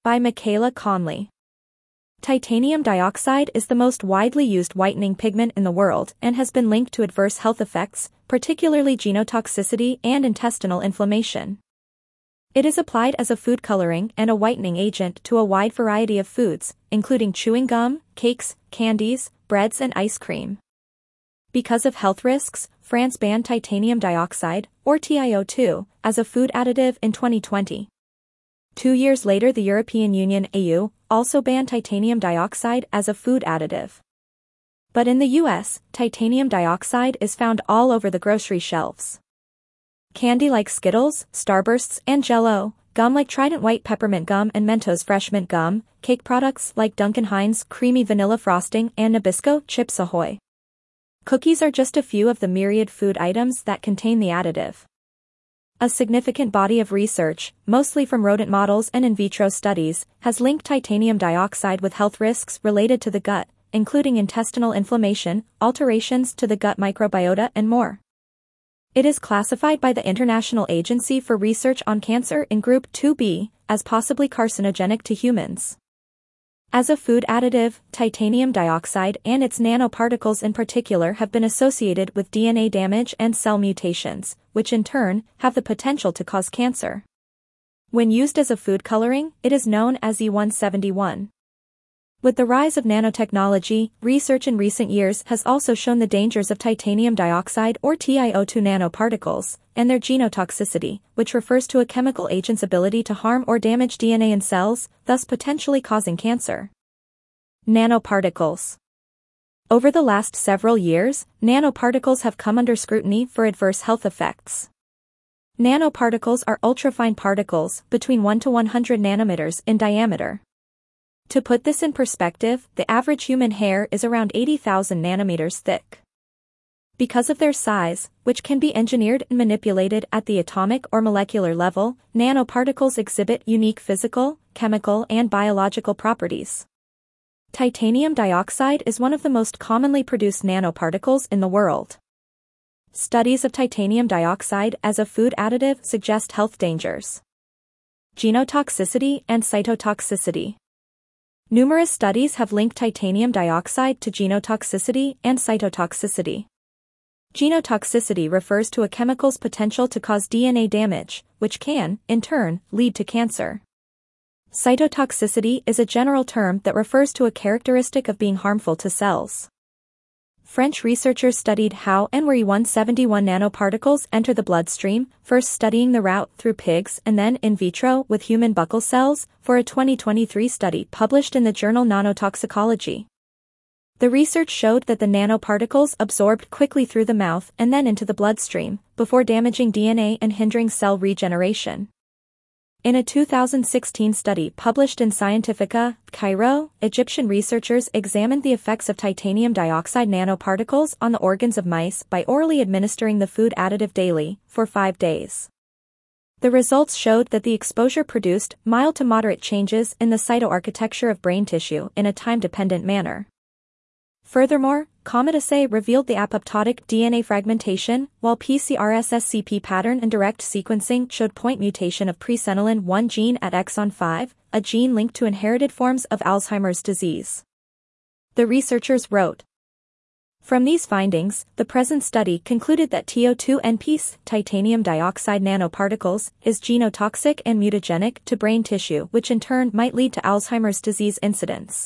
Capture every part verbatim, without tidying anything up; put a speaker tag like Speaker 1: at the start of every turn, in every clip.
Speaker 1: By Michaela Conley. Titanium dioxide is the most widely used whitening pigment in the world and has been linked to adverse health effects, particularly genotoxicity and intestinal inflammation. It is applied as a food coloring and a whitening agent to a wide variety of foods, including chewing gum, cakes, candies, breads and ice cream. Because of health risks, France banned titanium dioxide, or T i O two, as a food additive in twenty twenty. Two years later, the European Union (E U) also banned titanium dioxide as a food additive. But in the U S, titanium dioxide is found all over the grocery shelves. Candy like Skittles, Starbursts, and Jell-O, gum like Trident White Peppermint Gum and Mentos Fresh Mint Gum, cake products like Duncan Hines Creamy Vanilla Frosting and Nabisco Chips Ahoy! Cookies are just a few of the myriad food items that contain the additive. A significant body of research, mostly from rodent models and in vitro studies, has linked titanium dioxide with health risks related to the gut, including intestinal inflammation, alterations to the gut microbiota and more. It is classified by the International Agency for Research on Cancer in Group two B, as possibly carcinogenic to humans. As a food additive, titanium dioxide and its nanoparticles in particular have been associated with D N A damage and cell mutations, which in turn have the potential to cause cancer. When used as a food coloring, it is known as E one seventy-one. With the rise of nanotechnology, research in recent years has also shown the dangers of titanium dioxide or T i O two nanoparticles, and their genotoxicity, which refers to a chemical agent's ability to harm or damage D N A in cells, thus potentially causing cancer. Nanoparticles. Over the last several years, nanoparticles have come under scrutiny for adverse health effects. Nanoparticles are ultrafine particles, between one to one hundred nanometers in diameter. To put this in perspective, the average human hair is around eighty thousand nanometers thick. Because of their size, which can be engineered and manipulated at the atomic or molecular level, nanoparticles exhibit unique physical, chemical, and biological properties. Titanium dioxide is one of the most commonly produced nanoparticles in the world. Studies of titanium dioxide as a food additive suggest health dangers. Genotoxicity and cytotoxicity. Numerous studies have linked titanium dioxide to genotoxicity and cytotoxicity. Genotoxicity refers to a chemical's potential to cause D N A damage, which can, in turn, lead to cancer. Cytotoxicity is a general term that refers to a characteristic of being harmful to cells. French researchers studied how and where E one seventy-one nanoparticles enter the bloodstream, first studying the route through pigs and then in vitro with human buccal cells, for a twenty twenty-three study published in the journal Nanotoxicology. The research showed that the nanoparticles absorbed quickly through the mouth and then into the bloodstream, before damaging D N A and hindering cell regeneration. In a two thousand sixteen study published in Scientifica, Cairo, Egyptian researchers examined the effects of titanium dioxide nanoparticles on the organs of mice by orally administering the food additive daily, for five days. The results showed that the exposure produced mild to moderate changes in the cytoarchitecture of brain tissue in a time-dependent manner. Furthermore, COMET assay revealed the apoptotic D N A fragmentation, while P C R S S C P pattern and direct sequencing showed point mutation of presenilin one gene at exon five, a gene linked to inherited forms of Alzheimer's disease. The researchers wrote, "From these findings, the present study concluded that T i O two N P S, titanium dioxide nanoparticles, is genotoxic and mutagenic to brain tissue, which in turn might lead to Alzheimer's disease incidence."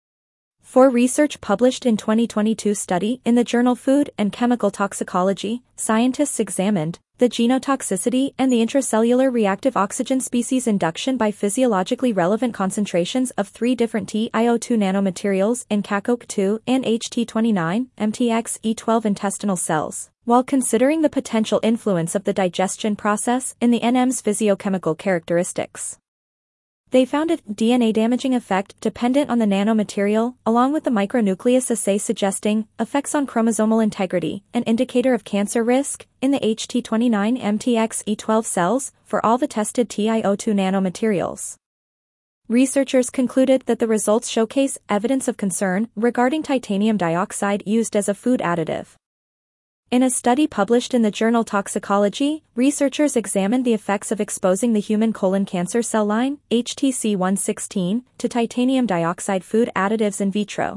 Speaker 1: For research published in twenty twenty-two study in the journal Food and Chemical Toxicology, scientists examined the genotoxicity and the intracellular reactive oxygen species induction by physiologically relevant concentrations of three different T i O two nanomaterials in C A C O C two and H T twenty-nine, M T X E twelve intestinal cells, while considering the potential influence of the digestion process in the N M's physiochemical characteristics. They found a D N A-damaging effect dependent on the nanomaterial, along with the micronucleus assay suggesting effects on chromosomal integrity, an indicator of cancer risk, in the H T twenty-nine M T X E twelve cells, for all the tested T i O two nanomaterials. Researchers concluded that the results showcase evidence of concern regarding titanium dioxide used as a food additive. In a study published in the journal Toxicology, researchers examined the effects of exposing the human colon cancer cell line, H T C one sixteen, to titanium dioxide food additives in vitro.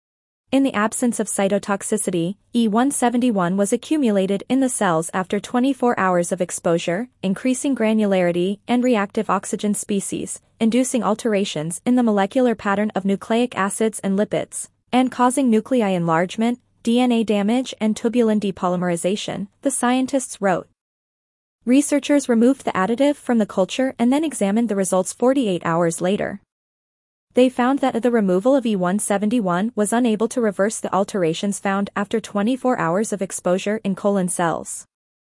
Speaker 1: In the absence of cytotoxicity, E one seventy-one was accumulated in the cells after twenty-four hours of exposure, increasing granularity and reactive oxygen species, inducing alterations in the molecular pattern of nucleic acids and lipids, and causing nuclei enlargement, D N A damage and tubulin depolymerization, the scientists wrote. Researchers removed the additive from the culture and then examined the results forty-eight hours later. They found that the removal of E one seventy-one was unable to reverse the alterations found after twenty-four hours of exposure in colon cells.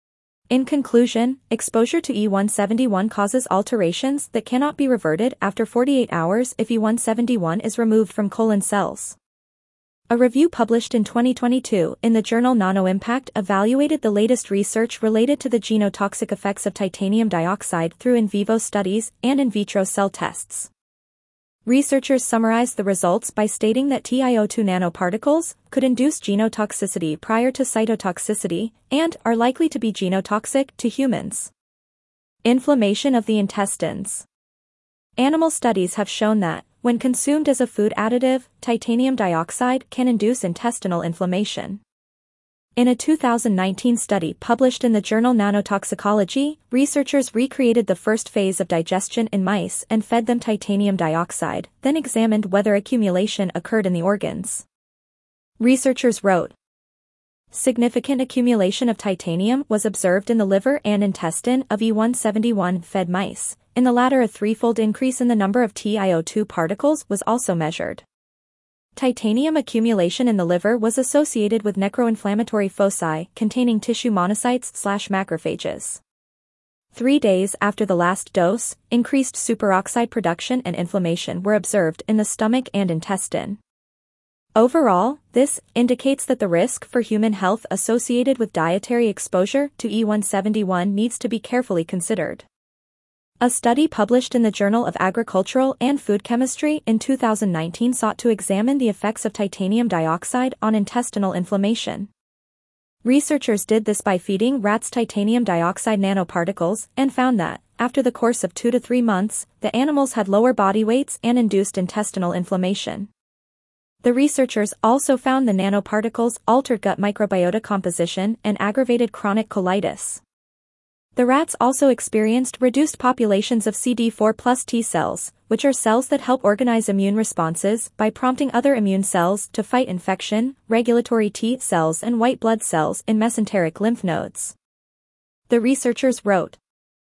Speaker 1: In conclusion, exposure to E one seventy-one causes alterations that cannot be reverted after forty-eight hours if E one seventy-one is removed from colon cells. A review published in twenty twenty-two in the journal NanoImpact evaluated the latest research related to the genotoxic effects of titanium dioxide through in vivo studies and in vitro cell tests. Researchers summarized the results by stating that T i O two nanoparticles could induce genotoxicity prior to cytotoxicity and are likely to be genotoxic to humans. Inflammation of the intestines. Animal studies have shown that, when consumed as a food additive, titanium dioxide can induce intestinal inflammation. In a two thousand nineteen study published in the journal Nanotoxicology, researchers recreated the first phase of digestion in mice and fed them titanium dioxide, then examined whether accumulation occurred in the organs. Researchers wrote, significant accumulation of titanium was observed in the liver and intestine of E one seventy-one fed mice. In the latter, a threefold increase in the number of T i O two particles was also measured. Titanium accumulation in the liver was associated with necroinflammatory foci containing tissue monocytes slash macrophages. Three days after the last dose, increased superoxide production and inflammation were observed in the stomach and intestine. Overall, this indicates that the risk for human health associated with dietary exposure to E one seventy-one needs to be carefully considered. A study published in the Journal of Agricultural and Food Chemistry in two thousand nineteen sought to examine the effects of titanium dioxide on intestinal inflammation. Researchers did this by feeding rats titanium dioxide nanoparticles and found that, after the course of two to three months, the animals had lower body weights and induced intestinal inflammation. The researchers also found the nanoparticles altered gut microbiota composition and aggravated chronic colitis. The rats also experienced reduced populations of C D four plus T cells, which are cells that help organize immune responses by prompting other immune cells to fight infection, regulatory T cells and white blood cells in mesenteric lymph nodes. The researchers wrote,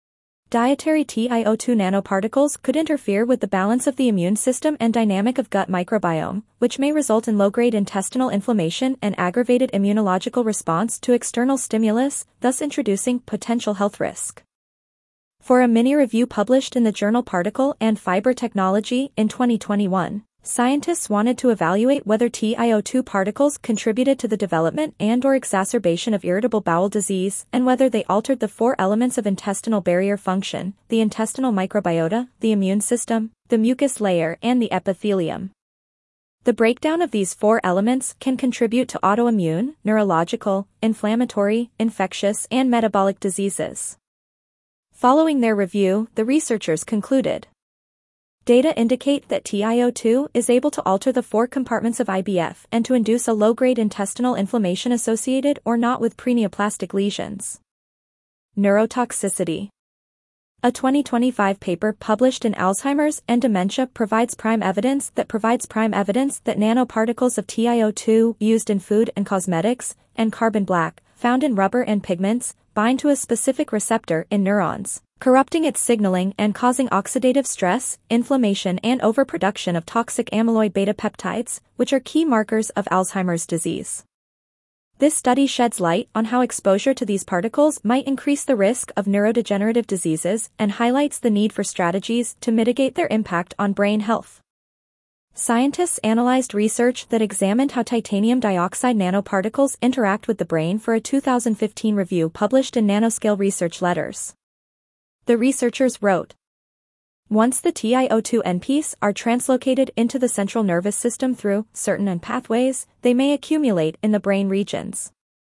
Speaker 1: dietary T i O two nanoparticles could interfere with the balance of the immune system and dynamic of gut microbiome, which may result in low-grade intestinal inflammation and aggravated immunological response to external stimulus, thus introducing potential health risk. For a mini-review published in the journal Particle and Fiber Technology in twenty twenty-one, scientists wanted to evaluate whether T i O two particles contributed to the development and/or exacerbation of irritable bowel disease and whether they altered the four elements of intestinal barrier function: the intestinal microbiota, the immune system, the mucus layer, and the epithelium. The breakdown of these four elements can contribute to autoimmune, neurological, inflammatory, infectious, and metabolic diseases. Following their review, the researchers concluded, data indicate that T i O two is able to alter the four compartments of I B F and to induce a low-grade intestinal inflammation associated or not with preneoplastic lesions. Neurotoxicity. A twenty twenty-five paper published in Alzheimer's and Dementia provides prime evidence that provides prime evidence that nanoparticles of T i O two used in food and cosmetics, and carbon black, found in rubber and pigments, bind to a specific receptor in neurons, corrupting its signaling and causing oxidative stress, inflammation and overproduction of toxic amyloid beta peptides, which are key markers of Alzheimer's disease. This study sheds light on how exposure to these particles might increase the risk of neurodegenerative diseases and highlights the need for strategies to mitigate their impact on brain health. Scientists analyzed research that examined how titanium dioxide nanoparticles interact with the brain for a two thousand fifteen review published in Nanoscale Research Letters. The researchers wrote, once the T i O two N Ps are translocated into the central nervous system through certain pathways, they may accumulate in the brain regions.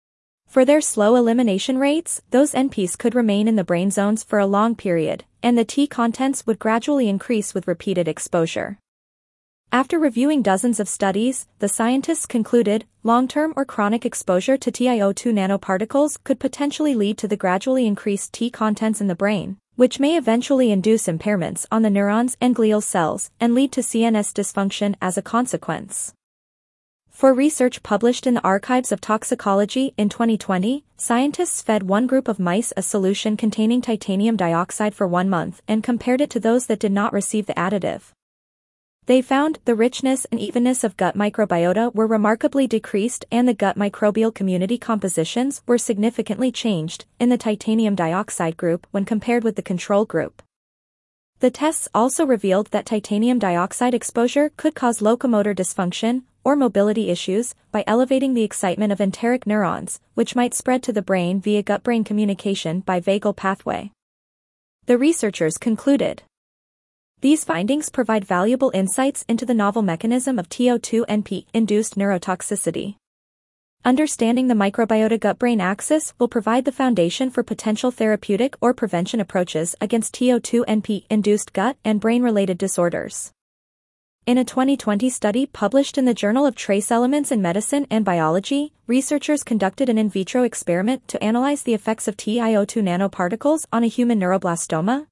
Speaker 1: For their slow elimination rates, those N Ps could remain in the brain zones for a long period, and the T contents would gradually increase with repeated exposure. After reviewing dozens of studies, the scientists concluded, long-term or chronic exposure to T i O two nanoparticles could potentially lead to the gradually increased T contents in the brain, which may eventually induce impairments on the neurons and glial cells and lead to C N S dysfunction as a consequence. For research published in the Archives of Toxicology in twenty twenty, scientists fed one group of mice a solution containing titanium dioxide for one month and compared it to those that did not receive the additive. They found the richness and evenness of gut microbiota were remarkably decreased and the gut microbial community compositions were significantly changed in the titanium dioxide group when compared with the control group. The tests also revealed that titanium dioxide exposure could cause locomotor dysfunction or mobility issues by elevating the excitement of enteric neurons, which might spread to the brain via gut-brain communication by vagal pathway. The researchers concluded, these findings provide valuable insights into the novel mechanism of T i O two N P-induced neurotoxicity. Understanding the microbiota gut-brain axis will provide the foundation for potential therapeutic or prevention approaches against T i O two N P-induced gut and brain-related disorders. In a twenty twenty study published in the Journal of Trace Elements in Medicine and Biology, researchers conducted an in vitro experiment to analyze the effects of T i O two nanoparticles on a human neuroblastoma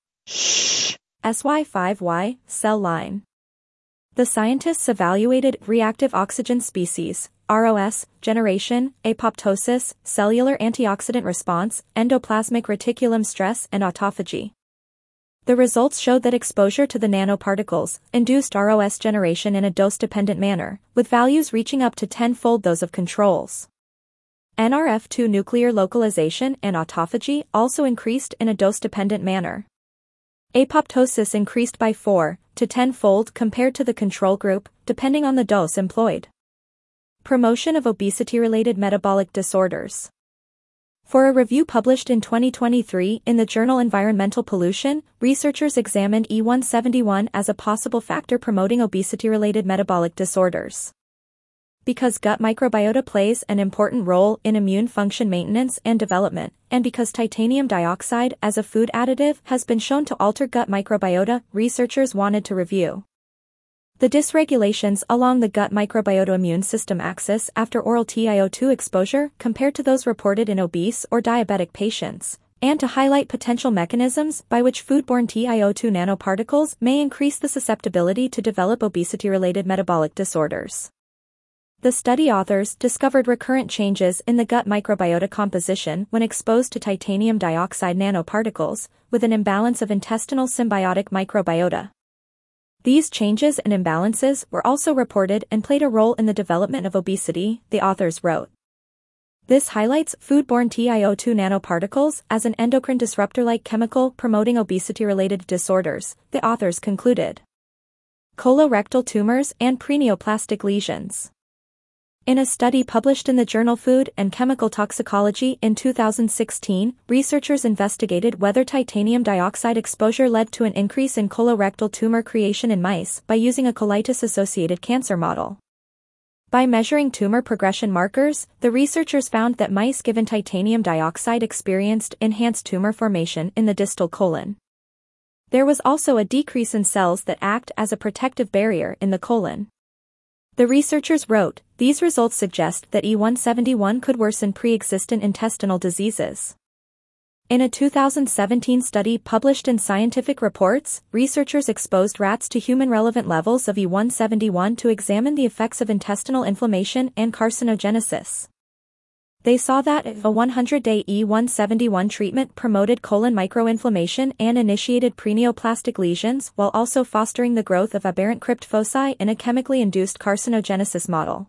Speaker 1: S Y five Y cell line. The scientists evaluated reactive oxygen species, R O S, generation, apoptosis, cellular antioxidant response, endoplasmic reticulum stress and autophagy. The results showed that exposure to the nanoparticles induced R O S generation in a dose-dependent manner, with values reaching up to ten-fold those of controls. N R F two nuclear localization and autophagy also increased in a dose-dependent manner. Apoptosis increased by four to ten-fold compared to the control group, depending on the dose employed. Promotion of obesity-related metabolic disorders. For a review published in twenty twenty-three in the journal Environmental Pollution, researchers examined E one seventy-one as a possible factor promoting obesity-related metabolic disorders. Because gut microbiota plays an important role in immune function maintenance and development, and because titanium dioxide as a food additive has been shown to alter gut microbiota, researchers wanted to review the dysregulations along the gut microbiota immune system axis after oral T i O two exposure compared to those reported in obese or diabetic patients, and to highlight potential mechanisms by which foodborne T i O two nanoparticles may increase the susceptibility to develop obesity-related metabolic disorders. The study authors discovered recurrent changes in the gut microbiota composition when exposed to titanium dioxide nanoparticles, with an imbalance of intestinal symbiotic microbiota. These changes and imbalances were also reported and played a role in the development of obesity, the authors wrote. This highlights foodborne T i O two nanoparticles as an endocrine disruptor-like chemical promoting obesity-related disorders, the authors concluded. Colorectal tumors and preneoplastic lesions. In a study published in the journal Food and Chemical Toxicology in two thousand sixteen, researchers investigated whether titanium dioxide exposure led to an increase in colorectal tumor creation in mice by using a colitis-associated cancer model. By measuring tumor progression markers, the researchers found that mice given titanium dioxide experienced enhanced tumor formation in the distal colon. There was also a decrease in cells that act as a protective barrier in the colon. The researchers wrote, these results suggest that E one seventy-one could worsen pre-existent intestinal diseases. In a two thousand seventeen study published in Scientific Reports, researchers exposed rats to human-relevant levels of E one seventy-one to examine the effects of intestinal inflammation and carcinogenesis. They saw that a one hundred day E one seventy-one treatment promoted colon microinflammation and initiated preneoplastic lesions while also fostering the growth of aberrant crypt foci in a chemically induced carcinogenesis model.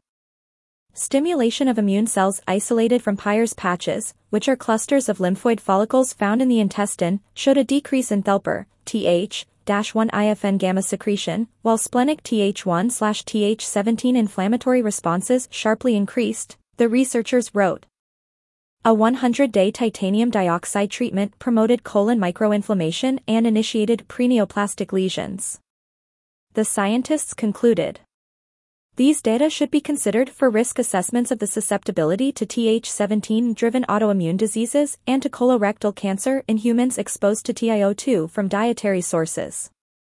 Speaker 1: Stimulation of immune cells isolated from Peyer's patches, which are clusters of lymphoid follicles found in the intestine, showed a decrease in Thelper, T H one I F N gamma secretion, while splenic T H one T H seventeen inflammatory responses sharply increased, the researchers wrote. A one hundred day titanium dioxide treatment promoted colon microinflammation and initiated preneoplastic lesions. The scientists concluded. These data should be considered for risk assessments of the susceptibility to T H seventeen-driven autoimmune diseases and to colorectal cancer in humans exposed to T I O two from dietary sources.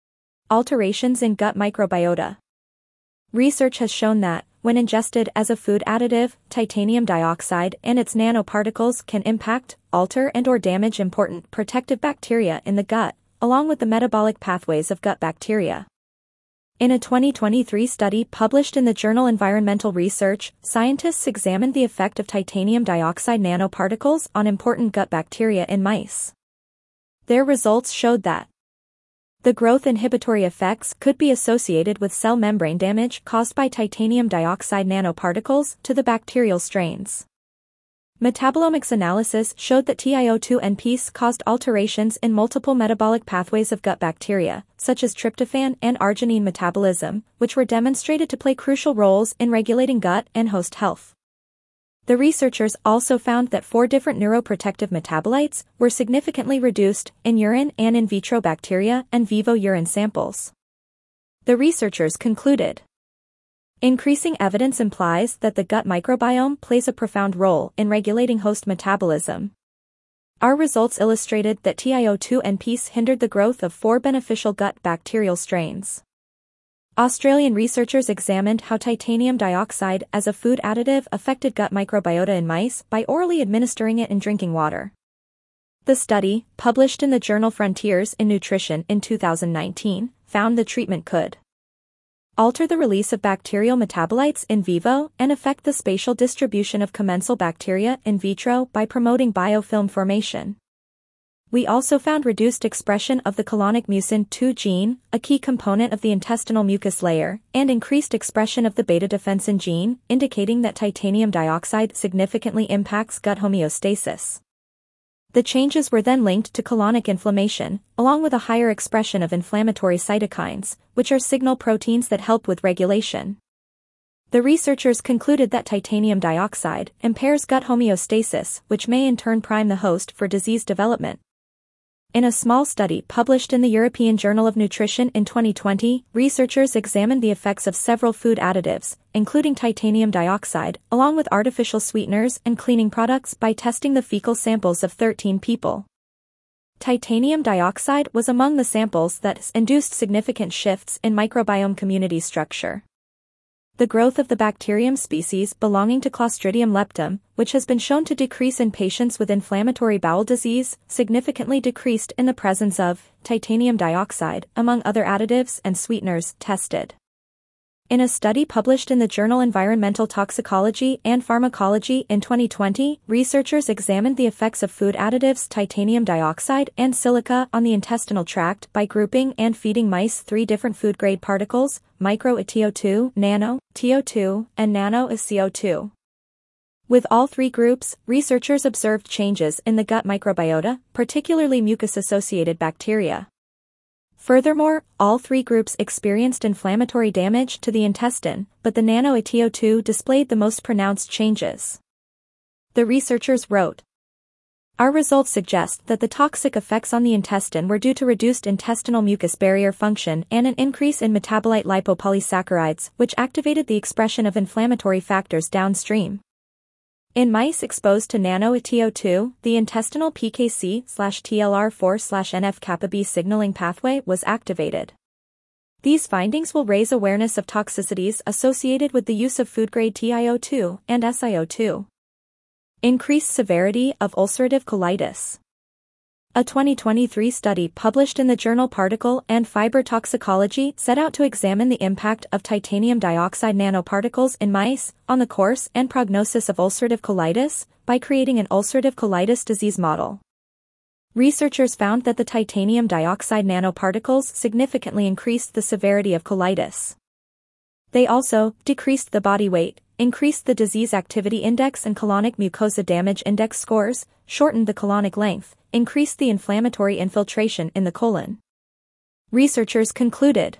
Speaker 1: Alterations in gut microbiota. Research has shown that, when ingested as a food additive, titanium dioxide and its nanoparticles can impact, alter and or damage important protective bacteria in the gut, along with the metabolic pathways of gut bacteria. In a twenty twenty-three study published in the journal Environmental Research, scientists examined the effect of titanium dioxide nanoparticles on important gut bacteria in mice. Their results showed that the growth inhibitory effects could be associated with cell membrane damage caused by titanium dioxide nanoparticles to the bacterial strains. Metabolomics analysis showed that T I O two N P S caused alterations in multiple metabolic pathways of gut bacteria, such as tryptophan and arginine metabolism, which were demonstrated to play crucial roles in regulating gut and host health. The researchers also found that four different neuroprotective metabolites were significantly reduced in urine and in vitro bacteria and vivo urine samples. The researchers concluded, increasing evidence implies that the gut microbiome plays a profound role in regulating host metabolism. Our results illustrated that T I O two N P S hindered the growth of four beneficial gut bacterial strains. Australian researchers examined how titanium dioxide as a food additive affected gut microbiota in mice by orally administering it in drinking water. The study, published in the journal Frontiers in Nutrition in two thousand nineteen, found the treatment could alter the release of bacterial metabolites in vivo and affect the spatial distribution of commensal bacteria in vitro by promoting biofilm formation. We also found reduced expression of the colonic mucin two gene, a key component of the intestinal mucus layer, and increased expression of the beta-defensin gene, indicating that titanium dioxide significantly impacts gut homeostasis. The changes were then linked to colonic inflammation, along with a higher expression of inflammatory cytokines, which are signal proteins that help with regulation. The researchers concluded that titanium dioxide impairs gut homeostasis, which may in turn prime the host for disease development. In a small study published in the European Journal of Nutrition in twenty twenty, researchers examined the effects of several food additives, including titanium dioxide, along with artificial sweeteners and cleaning products by testing the fecal samples of thirteen people. Titanium dioxide was among the samples that induced significant shifts in microbiome community structure. The growth of the bacterium species belonging to Clostridium leptum, which has been shown to decrease in patients with inflammatory bowel disease, significantly decreased in the presence of titanium dioxide, among other additives and sweeteners tested. In a study published in the journal Environmental Toxicology and Pharmacology in twenty twenty, researchers examined the effects of food additives titanium dioxide and silica on the intestinal tract by grouping and feeding mice three different food-grade particles, micro-T O two, nano-T O two, and nano-C O two. With all three groups, researchers observed changes in the gut microbiota, particularly mucus-associated bacteria. Furthermore, all three groups experienced inflammatory damage to the intestine, but the nano-T O two displayed the most pronounced changes. The researchers wrote, our results suggest that the toxic effects on the intestine were due to reduced intestinal mucus barrier function and an increase in metabolite lipopolysaccharides, which activated the expression of inflammatory factors downstream. In mice exposed to nano-T O two, the intestinal P K C T L R four N F kappa B signaling pathway was activated. These findings will raise awareness of toxicities associated with the use of food-grade T I O two and S I O two. Increased severity of ulcerative colitis. A twenty twenty-three study published in the journal Particle and Fiber Toxicology set out to examine the impact of titanium dioxide nanoparticles in mice on the course and prognosis of ulcerative colitis by creating an ulcerative colitis disease model. Researchers found that the titanium dioxide nanoparticles significantly increased the severity of colitis. They also decreased the body weight, increased the disease activity index and colonic mucosa damage index scores, shortened the colonic length, increased the inflammatory infiltration in the colon. Researchers concluded,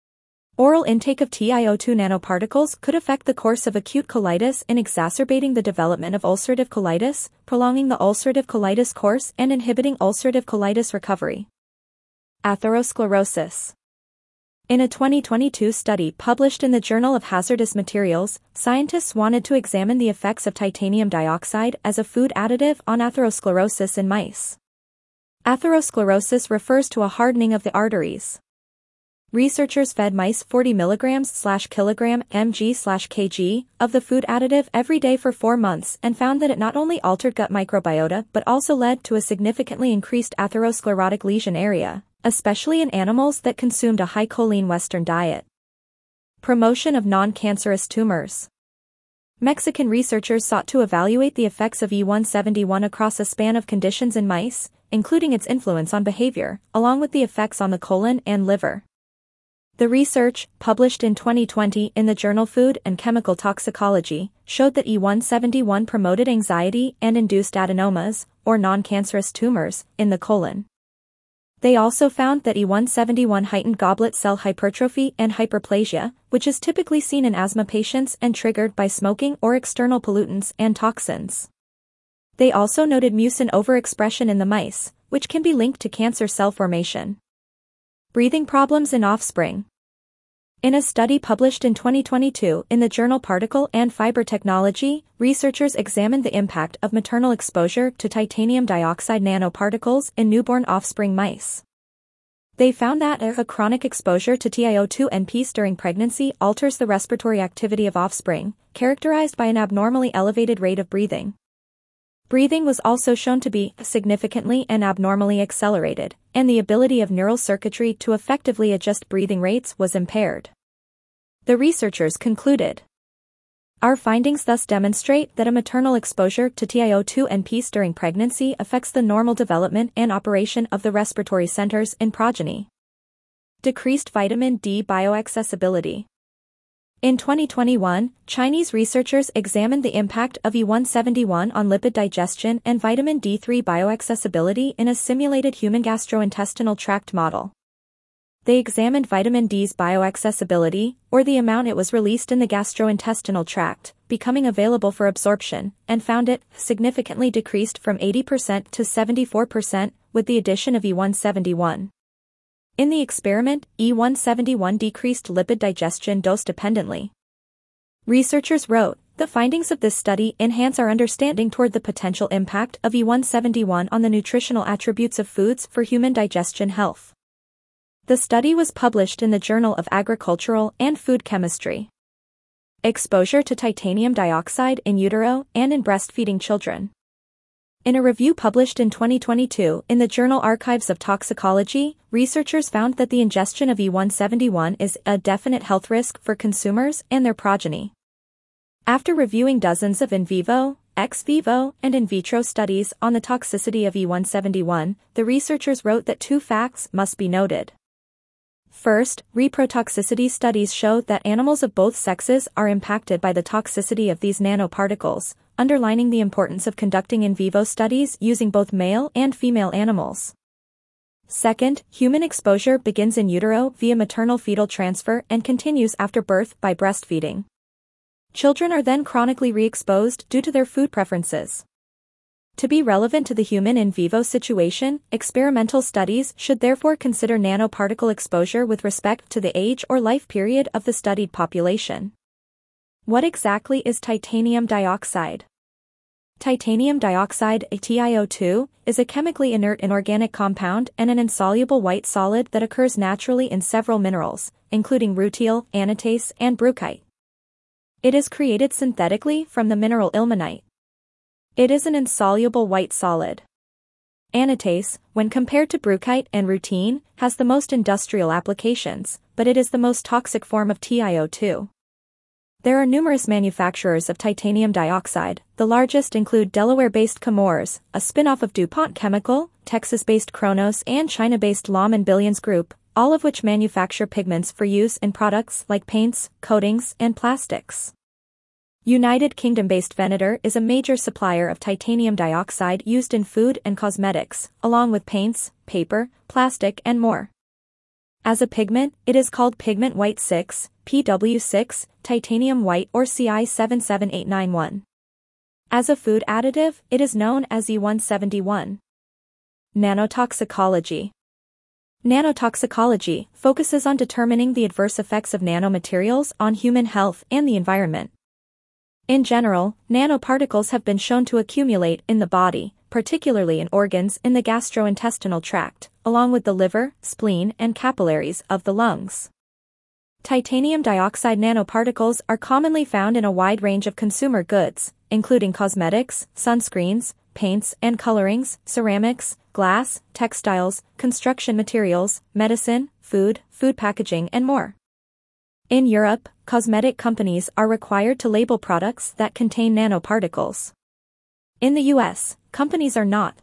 Speaker 1: oral intake of T I O two nanoparticles could affect the course of acute colitis in exacerbating the development of ulcerative colitis, prolonging the ulcerative colitis course and inhibiting ulcerative colitis recovery. Atherosclerosis. In a twenty twenty-two study published in the Journal of Hazardous Materials, scientists wanted to examine the effects of titanium dioxide as a food additive on atherosclerosis in mice. Atherosclerosis refers to a hardening of the arteries. Researchers fed mice forty milligrams slash kilogram mg slash kg of the food additive every day for four months and found that it not only altered gut microbiota but also led to a significantly increased atherosclerotic lesion area, especially in animals that consumed a high-choline Western diet. Promotion of non-cancerous tumors. Mexican researchers sought to evaluate the effects of E one seventy-one across a span of conditions in mice, including its influence on behavior, along with the effects on the colon and liver. The research, published in twenty twenty in the journal Food and Chemical Toxicology, showed that E one seventy-one promoted anxiety and induced adenomas, or non-cancerous tumors, in the colon. They also found that E one seventy-one heightened goblet cell hypertrophy and hyperplasia, which is typically seen in asthma patients and triggered by smoking or external pollutants and toxins. They also noted mucin overexpression in the mice, which can be linked to cancer cell formation. Breathing problems in offspring. In a study published in twenty twenty-two in the journal Particle and Fiber Technology, researchers examined the impact of maternal exposure to titanium dioxide nanoparticles in newborn offspring mice. They found that a chronic exposure to T i O two N Ps during pregnancy alters the respiratory activity of offspring, characterized by an abnormally elevated rate of breathing. Breathing was also shown to be significantly and abnormally accelerated, and the ability of neural circuitry to effectively adjust breathing rates was impaired. The researchers concluded, "Our findings thus demonstrate that a maternal exposure to T i O two N Ps during pregnancy affects the normal development and operation of the respiratory centers in progeny." Decreased vitamin D bioaccessibility. In twenty twenty-one, Chinese researchers examined the impact of E one seventy-one on lipid digestion and vitamin D three bioaccessibility in a simulated human gastrointestinal tract model. They examined vitamin D's bioaccessibility, or the amount it was released in the gastrointestinal tract, becoming available for absorption, and found it significantly decreased from eighty percent to seventy-four percent with the addition of E one seventy-one. In the experiment, E one seventy-one decreased lipid digestion dose-dependently. Researchers wrote, "The findings of this study enhance our understanding toward the potential impact of E one seventy-one on the nutritional attributes of foods for human digestion health." The study was published in the Journal of Agricultural and Food Chemistry. Exposure to titanium dioxide in utero and in breastfeeding children. In a review published in twenty twenty-two in the journal Archives of Toxicology, researchers found that the ingestion of E one seventy-one is a definite health risk for consumers and their progeny. After reviewing dozens of in vivo, ex vivo, and in vitro studies on the toxicity of E one seventy-one, the researchers wrote that two facts must be noted. First, reprotoxicity studies show that animals of both sexes are impacted by the toxicity of these nanoparticles, underlining the importance of conducting in vivo studies using both male and female animals. Second, human exposure begins in utero via maternal fetal transfer and continues after birth by breastfeeding. Children are then chronically re-exposed due to their food preferences. To be relevant to the human in vivo situation, experimental studies should therefore consider nanoparticle exposure with respect to the age or life period of the studied population. What exactly is titanium dioxide? Titanium dioxide, T i O two, is a chemically inert inorganic compound and an insoluble white solid that occurs naturally in several minerals, including rutile, anatase, and brucite. It is created synthetically from the mineral ilmenite. It is an insoluble white solid. Anatase, when compared to brucite and ruthene, has the most industrial applications, but it is the most toxic form of T i O two. There are numerous manufacturers of titanium dioxide. The largest include Delaware-based Chemours, a spin-off of DuPont Chemical, Texas-based Kronos, and China-based Lam and Billions Group, all of which manufacture pigments for use in products like paints, coatings, and plastics. United Kingdom-based Venator is a major supplier of titanium dioxide used in food and cosmetics, along with paints, paper, plastic, and more. As a pigment, it is called pigment white six, P W six, titanium white, or C I seven seven eight nine one. As a food additive, it is known as E one seventy-one. Nanotoxicology. Nanotoxicology focuses on determining the adverse effects of nanomaterials on human health and the environment. In general, nanoparticles have been shown to accumulate in the body, particularly in organs in the gastrointestinal tract, along with the liver, spleen, and capillaries of the lungs. Titanium dioxide nanoparticles are commonly found in a wide range of consumer goods, including cosmetics, sunscreens, paints and colorings, ceramics, glass, textiles, construction materials, medicine, food, food packaging, and more. In Europe, cosmetic companies are required to label products that contain nanoparticles. In the U S, companies are not.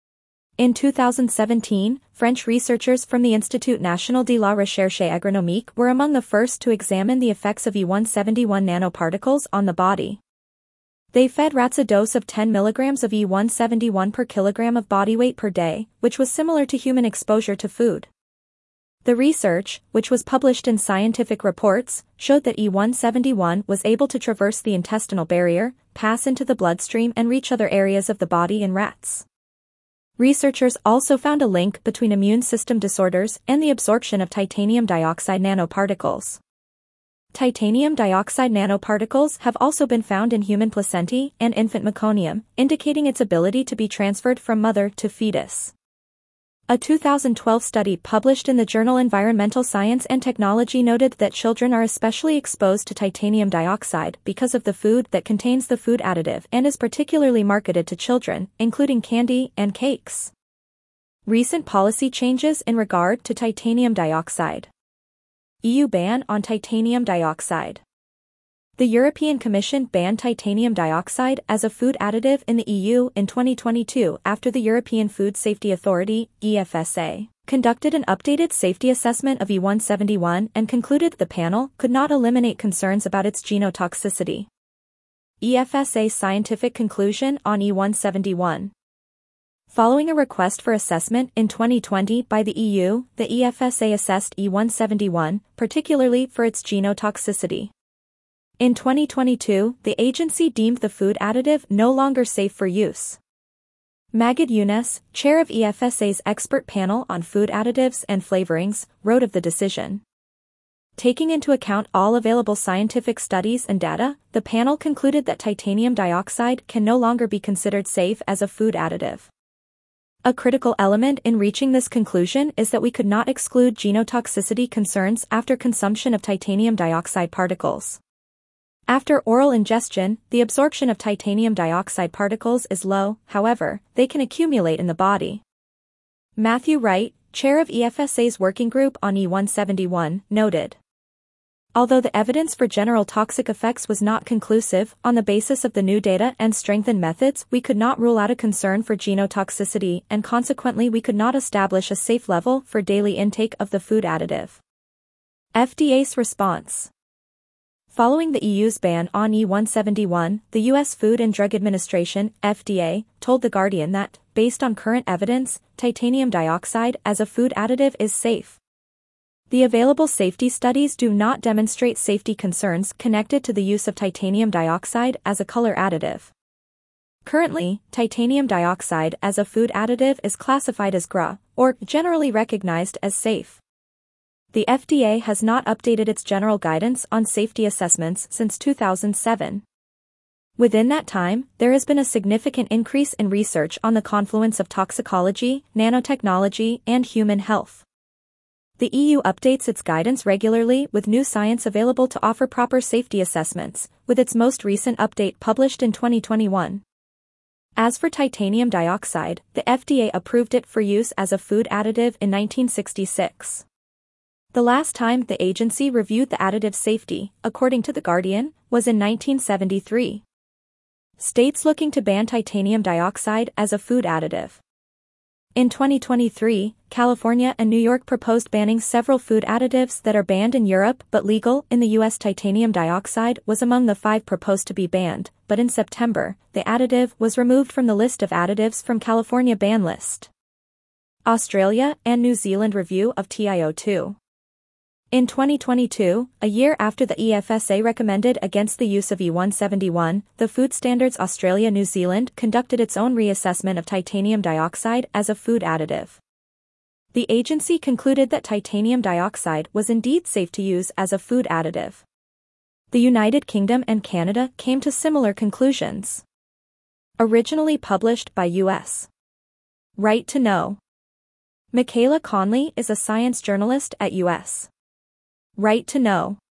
Speaker 1: In two thousand seventeen, French researchers from the Institut National de la Recherche Agronomique were among the first to examine the effects of E one seventy-one nanoparticles on the body. They fed rats a dose of ten milligrams of E one seventy-one per kilogram of body weight per day, which was similar to human exposure to food. The research, which was published in Scientific Reports, showed that E one seventy-one was able to traverse the intestinal barrier, pass into the bloodstream, and reach other areas of the body in rats. Researchers also found a link between immune system disorders and the absorption of titanium dioxide nanoparticles. Titanium dioxide nanoparticles have also been found in human placentae and infant meconium, indicating its ability to be transferred from mother to fetus. A two thousand twelve study published in the journal Environmental Science and Technology noted that children are especially exposed to titanium dioxide because of the food that contains the food additive and is particularly marketed to children, including candy and cakes. Recent policy changes in regard to titanium dioxide. E U ban on titanium dioxide. The European Commission banned titanium dioxide as a food additive in the E U in twenty twenty-two after the European Food Safety Authority, E F S A, conducted an updated safety assessment of E one seventy-one and concluded the panel could not eliminate concerns about its genotoxicity. E F S A's scientific conclusion on E one seventy-one. Following a request for assessment in twenty twenty by the E U, the E F S A assessed E one seventy-one, particularly for its genotoxicity. In twenty twenty-two, the agency deemed the food additive no longer safe for use. Maged Younes, chair of E F S A's expert panel on food additives and flavorings, wrote of the decision. Taking into account all available scientific studies and data, the panel concluded that titanium dioxide can no longer be considered safe as a food additive. A critical element in reaching this conclusion is that we could not exclude genotoxicity concerns after consumption of titanium dioxide particles. After oral ingestion, the absorption of titanium dioxide particles is low, however, they can accumulate in the body. Matthew Wright, chair of E F S A's working group on E one seventy-one, noted. Although the evidence for general toxic effects was not conclusive, on the basis of the new data and strengthened methods, we could not rule out a concern for genotoxicity, and consequently we could not establish a safe level for daily intake of the food additive. F D A's response. Following the E U's ban on E one seventy-one, the U S Food and Drug Administration, F D A, told The Guardian that, based on current evidence, titanium dioxide as a food additive is safe. The available safety studies do not demonstrate safety concerns connected to the use of titanium dioxide as a color additive. Currently, titanium dioxide as a food additive is classified as G R A, or generally recognized as safe. The F D A has not updated its general guidance on safety assessments since two thousand seven. Within that time, there has been a significant increase in research on the confluence of toxicology, nanotechnology, and human health. The E U updates its guidance regularly with new science available to offer proper safety assessments, with its most recent update published in twenty twenty-one. As for titanium dioxide, the F D A approved it for use as a food additive in nineteen sixty-six. The last time the agency reviewed the additive's safety, according to The Guardian, was in nineteen seventy-three. States looking to ban titanium dioxide as a food additive. In twenty twenty-three, California and New York proposed banning several food additives that are banned in Europe but legal in the U S. Titanium dioxide was among the five proposed to be banned, but in September, the additive was removed from the list of additives from California ban list. Australia and New Zealand review of T I O two. In twenty twenty-two, a year after the E F S A recommended against the use of E one seventy-one, the Food Standards Australia-New Zealand conducted its own reassessment of titanium dioxide as a food additive. The agency concluded that titanium dioxide was indeed safe to use as a food additive. The United Kingdom and Canada came to similar conclusions. Originally published by U S Right to Know. Michaela Conley is a science journalist at U S Right to Know.